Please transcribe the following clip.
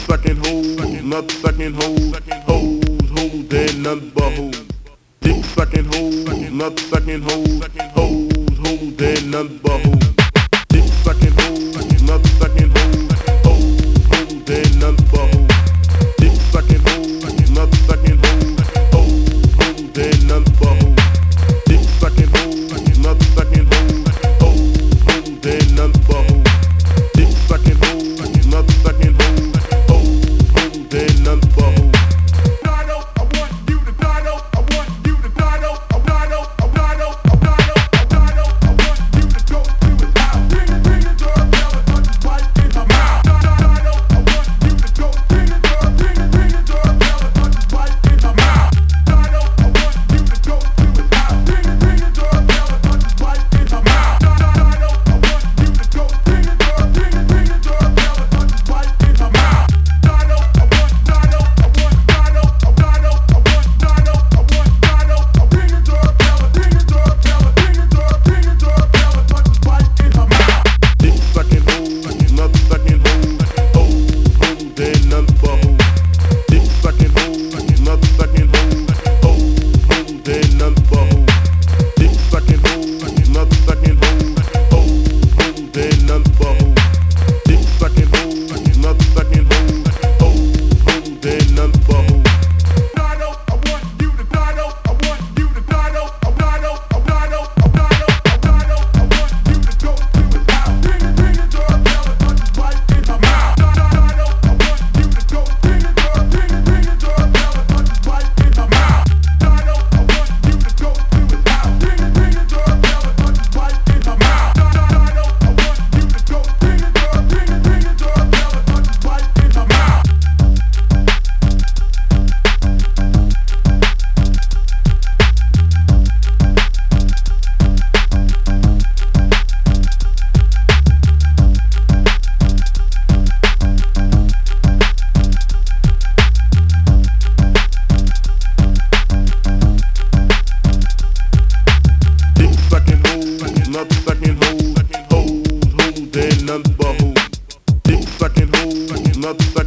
sucking hoes, nut sucking hoes, hoes, then none but hoes. Dick sucking hoes, nut sucking hoes, hoes, then none but hoes. Dick sucking hoes, nut sucking hoes, hoes, then none but hoes. Dick sucking hoes, nut sucking hoes, hoes, then none but hoes. Dick sucking hoes, nut sucking hoes, hoes, then none but hoes. Dick sucking hoes, nut sucking hoes, hoes, then none but hoes. Nut sucking hoes, hoes, then none but hoes. Dick sucking hoes, nut sucking